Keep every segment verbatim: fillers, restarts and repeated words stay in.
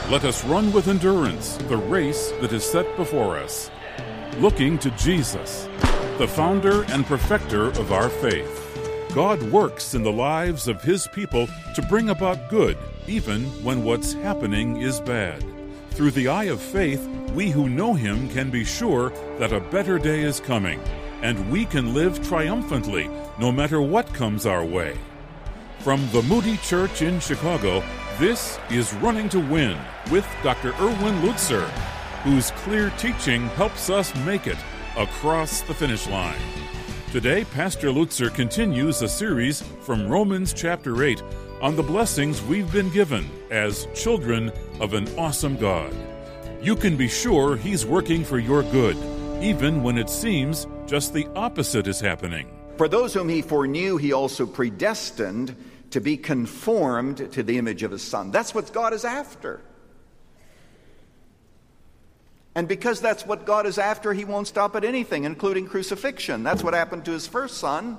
Let us run with endurance the race that is set before us, looking to Jesus, the founder and perfecter of our faith. God works in the lives of His people to bring about good, even when what's happening is bad. Through the eye of faith, we who know Him can be sure that a better day is coming, and we can live triumphantly no matter what comes our way. From the Moody Church in Chicago, this is Running to Win with Doctor Erwin Lutzer, whose clear teaching helps us make it across the finish line. Today, Pastor Lutzer continues a series from Romans chapter eight on the blessings we've been given as children of an awesome God. You can be sure He's working for your good, even when it seems just the opposite is happening. For those whom He foreknew, He also predestined to be conformed to the image of His Son. That's what God is after. And because that's what God is after, He won't stop at anything, including crucifixion. That's what happened to His first Son.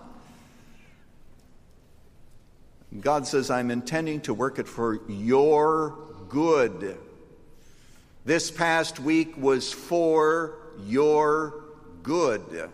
God says, I'm intending to work it for your good. This past week was for your good.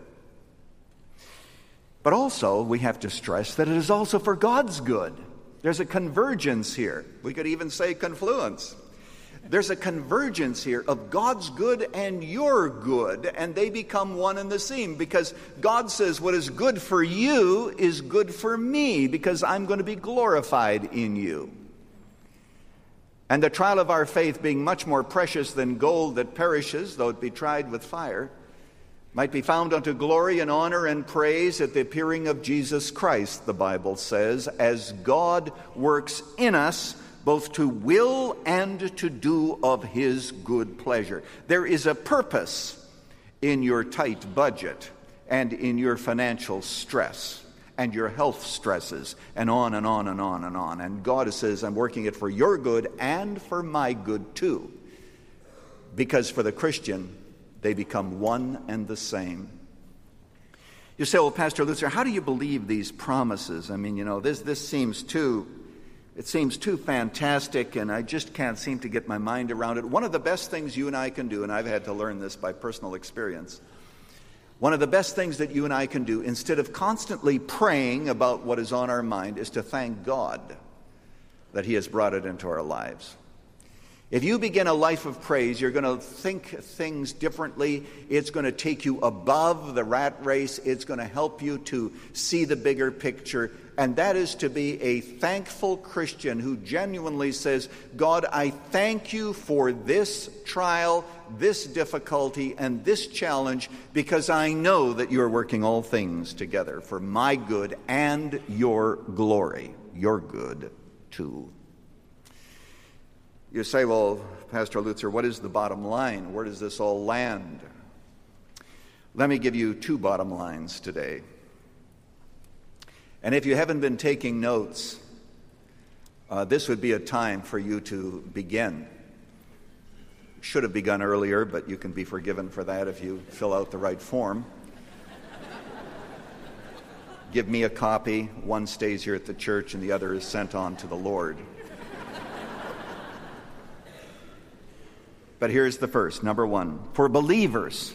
But also, we have to stress that it is also for God's good. There's a convergence here. We could even say confluence. There's a convergence here of God's good and your good, and they become one and the same, because God says what is good for you is good for me, because I'm going to be glorified in you. And the trial of our faith, being much more precious than gold that perishes, though it be tried with fire, might be found unto glory and honor and praise at the appearing of Jesus Christ, the Bible says, as God works in us both to will and to do of His good pleasure. There is a purpose in your tight budget and in your financial stress and your health stresses and on and on and on and on. And God says, I'm working it for your good and for my good too. Because for the Christian, they become one and the same. You say, well, Pastor Lutzer, how do you believe these promises? I mean, you know, this this seems too, it seems too fantastic, and I just can't seem to get my mind around it. One of the best things you and I can do, and I've had to learn this by personal experience, one of the best things that you and I can do, instead of constantly praying about what is on our mind, is to thank God that He has brought it into our lives. If you begin a life of praise, you're going to think things differently. It's going to take you above the rat race. It's going to help you to see the bigger picture. And that is to be a thankful Christian who genuinely says, God, I thank you for this trial, this difficulty, and this challenge, because I know that you're working all things together for my good and your glory, your good too. You say, well, Pastor Lutzer, what is the bottom line? Where does this all land? Let me give you two bottom lines today. And if you haven't been taking notes, uh, this would be a time for you to begin. Should have begun earlier, but you can be forgiven for that if you fill out the right form. Give me a copy. One stays here at the church and the other is sent on to the Lord. But here's the first, number one. For believers,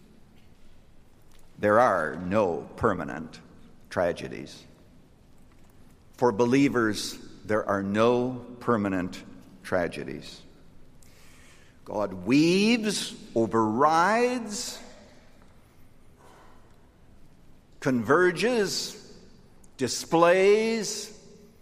there are no permanent tragedies. For believers, there are no permanent tragedies. God weaves, overrides, converges, displays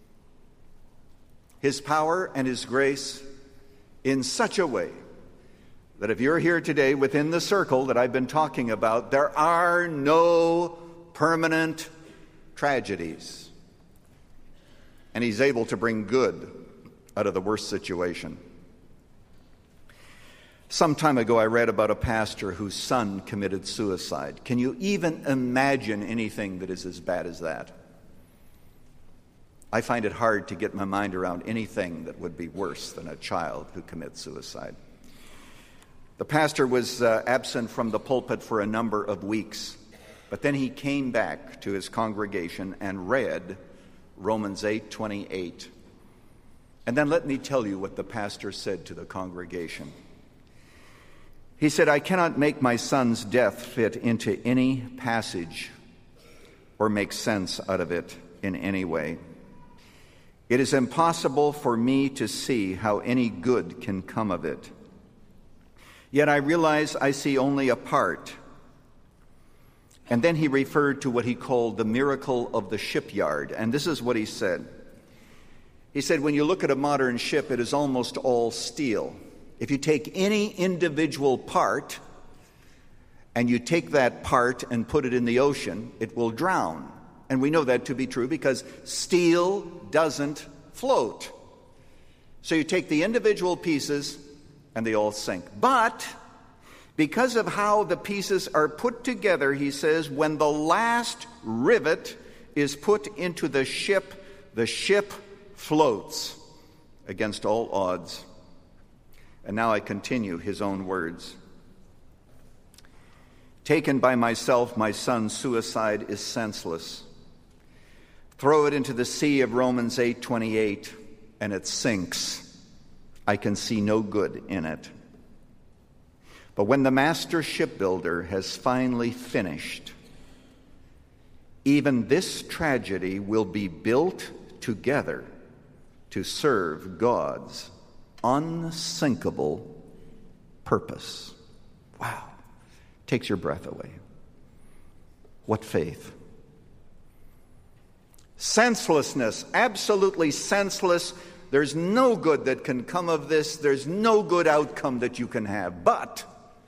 His power and His grace in such a way that if you're here today within the circle that I've been talking about, there are no permanent tragedies. And He's able to bring good out of the worst situation. Some time ago, I read about a pastor whose son committed suicide. Can you even imagine anything that is as bad as that? I find it hard to get my mind around anything that would be worse than a child who commits suicide. The pastor was uh, absent from the pulpit for a number of weeks, but then he came back to his congregation and read Romans eight twenty-eight. And then let me tell you what the pastor said to the congregation. He said, I cannot make my son's death fit into any passage or make sense out of it in any way. It is impossible for me to see how any good can come of it. Yet I realize I see only a part. And then he referred to what he called the miracle of the shipyard. And this is what he said. He said, when you look at a modern ship, it is almost all steel. If you take any individual part and you take that part and put it in the ocean, it will drown. And we know that to be true because steel doesn't float. So you take the individual pieces and they all sink. But because of how the pieces are put together, he says, when the last rivet is put into the ship, the ship floats against all odds. And now I continue his own words. Taken by myself, my son's suicide is senseless. Throw it into the sea of Romans eight twenty-eight, and it sinks. I can see no good in it. But when the master shipbuilder has finally finished, even this tragedy will be built together to serve God's unsinkable purpose. Wow. Takes your breath away. What faith. Senselessness, absolutely senseless. There's no good that can come of this. There's no good outcome that you can have. But,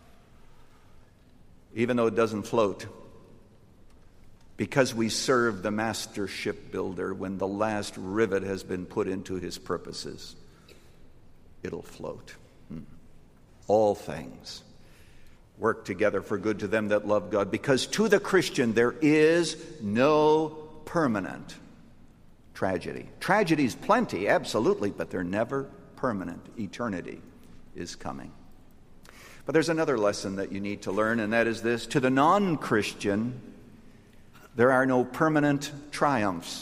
even though it doesn't float, because we serve the master shipbuilder, when the last rivet has been put into his purposes, it'll float. Hmm. All things work together for good to them that love God, because to the Christian there is no permanent tragedy. Tragedies plenty, absolutely, but they're never permanent. Eternity is coming. But there's another lesson that you need to learn, and that is this. To the non-Christian, there are no permanent triumphs.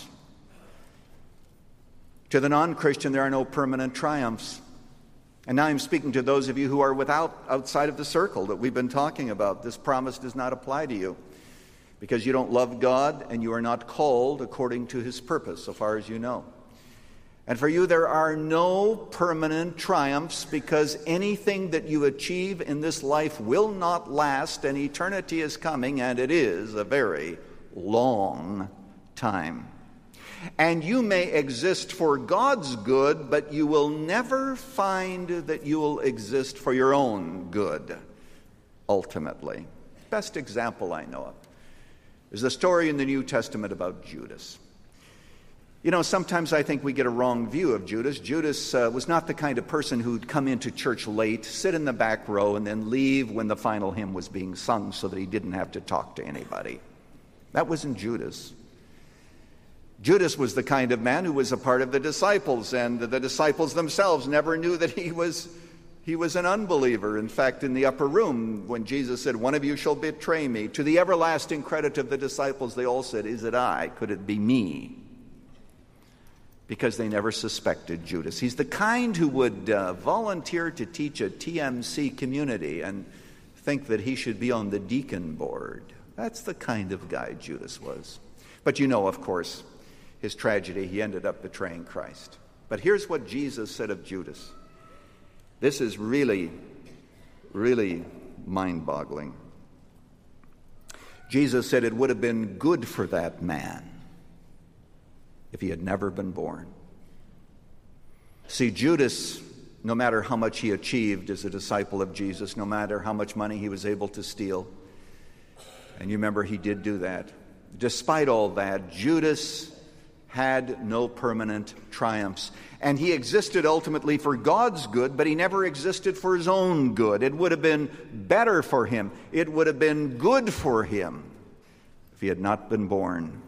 To the non-Christian, there are no permanent triumphs. And now I'm speaking to those of you who are without, outside of the circle that we've been talking about. This promise does not apply to you because you don't love God and you are not called according to his purpose, so far as you know. And for you, there are no permanent triumphs because anything that you achieve in this life will not last, and eternity is coming, and it is a very long time. And you may exist for God's good, but you will never find that you will exist for your own good, ultimately. Best example I know of is the story in the New Testament about Judas. You know, sometimes I think we get a wrong view of Judas. Judas uh, was not the kind of person who'd come into church late, sit in the back row, and then leave when the final hymn was being sung so that he didn't have to talk to anybody. That wasn't Judas. Judas was the kind of man who was a part of the disciples, and the disciples themselves never knew that he was he was an unbeliever. In fact, in the upper room, when Jesus said, "One of you shall betray me," to the everlasting credit of the disciples, they all said, "Is it I? Could it be me?" Because they never suspected Judas. He's the kind who would uh, volunteer to teach a T M C community and think that he should be on the deacon board. That's the kind of guy Judas was. But you know, of course, his tragedy, he ended up betraying Christ. But here's what Jesus said of Judas. This is really, really mind-boggling. Jesus said it would have been good for that man if he had never been born. See, Judas, no matter how much he achieved as a disciple of Jesus, no matter how much money he was able to steal, and you remember he did do that, despite all that, Judas had no permanent triumphs. And he existed ultimately for God's good, but he never existed for his own good. It would have been better for him. It would have been good for him if he had not been born.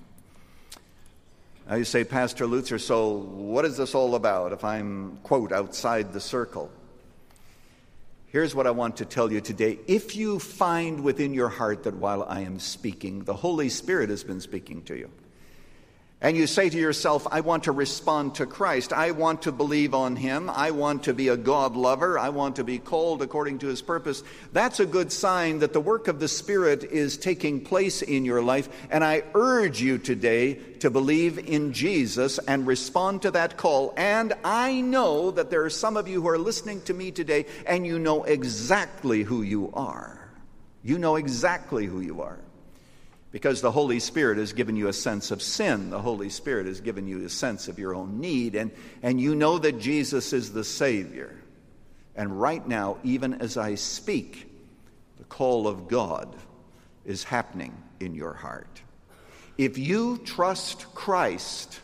Now you say, Pastor Lutzer, so what is this all about if I'm, quote, outside the circle? Here's what I want to tell you today. If you find within your heart that while I am speaking, the Holy Spirit has been speaking to you, and you say to yourself, I want to respond to Christ. I want to believe on him. I want to be a God lover. I want to be called according to his purpose. That's a good sign that the work of the Spirit is taking place in your life. And I urge you today to believe in Jesus and respond to that call. And I know that there are some of you who are listening to me today, and you know exactly who you are. You know exactly who you are. Because the Holy Spirit has given you a sense of sin. The Holy Spirit has given you a sense of your own need. And, and you know that Jesus is the Savior. And right now, even as I speak, the call of God is happening in your heart. If you trust Christ,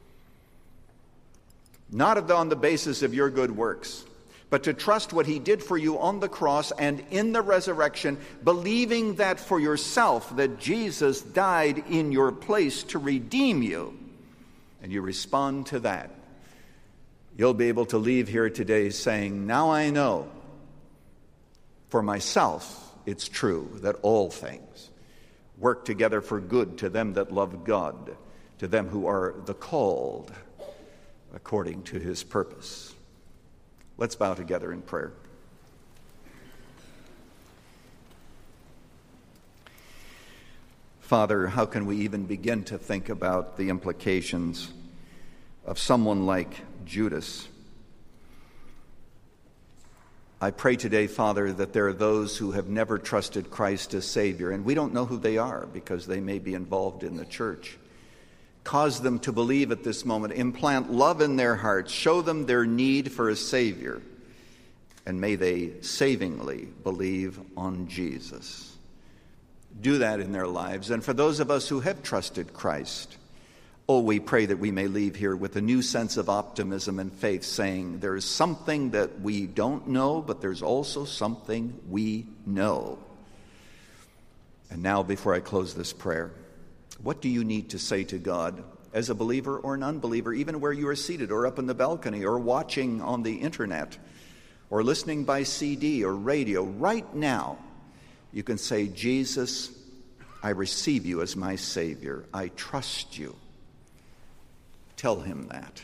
not on the basis of your good works, but to trust what he did for you on the cross and in the resurrection, believing that for yourself, that Jesus died in your place to redeem you, and you respond to that, you'll be able to leave here today saying, now I know for myself it's true that all things work together for good to them that love God, to them who are the called according to his purpose. Let's bow together in prayer. Father, how can we even begin to think about the implications of someone like Judas? I pray today, Father, that there are those who have never trusted Christ as Savior, and we don't know who they are because they may be involved in the church. Cause them to believe at this moment. Implant love in their hearts. Show them their need for a Savior. And may they savingly believe on Jesus. Do that in their lives. And for those of us who have trusted Christ, oh, we pray that we may leave here with a new sense of optimism and faith, saying there is something that we don't know, but there's also something we know. And now, before I close this prayer, what do you need to say to God as a believer or an unbeliever, even where you are seated or up in the balcony or watching on the internet or listening by C D or radio? Right now, you can say, Jesus, I receive you as my Savior. I trust you. Tell him that.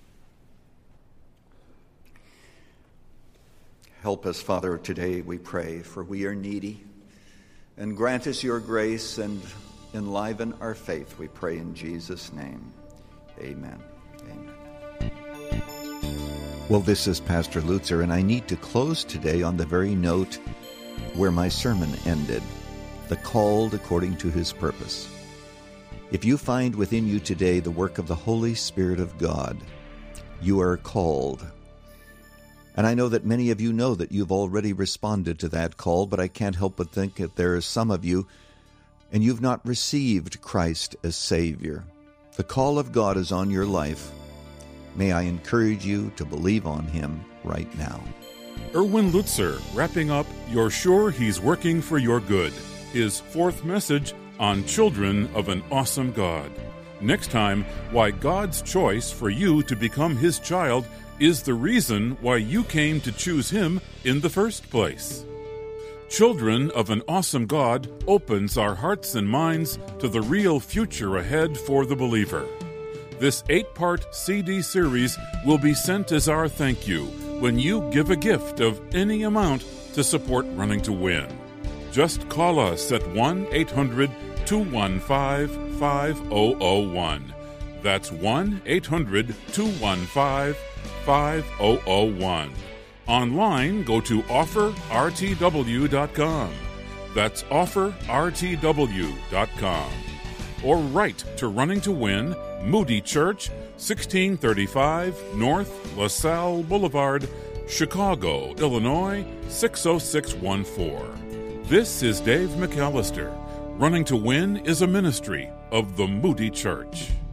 Help us, Father, today, we pray, for we are needy. And grant us your grace and enliven our faith, we pray in Jesus' name. Amen. Amen. Well, this is Pastor Lutzer, and I need to close today on the very note where my sermon ended, the called according to his purpose. If you find within you today the work of the Holy Spirit of God, you are called. And I know that many of you know that you've already responded to that call, but I can't help but think that there are some of you and you've not received Christ as Savior. The call of God is on your life. May I encourage you to believe on him right now. Erwin Lutzer, wrapping up You're Sure He's Working for Your Good, his fourth message on Children of an Awesome God. Next time, why God's choice for you to become his child is the reason why you came to choose him in the first place. Children of an Awesome God opens our hearts and minds to the real future ahead for the believer. This eight-part C D series will be sent as our thank you when you give a gift of any amount to support Running to Win. Just call us at one eight hundred two one five five zero zero one. That's one eight hundred two one five five zero zero one. Online, go to offer r t w dot com. That's offer r t w dot com. Or write to Running to Win, Moody Church, sixteen thirty-five North LaSalle Boulevard, Chicago, Illinois, six oh six one four. This is Dave McAllister. Running to Win is a ministry of the Moody Church.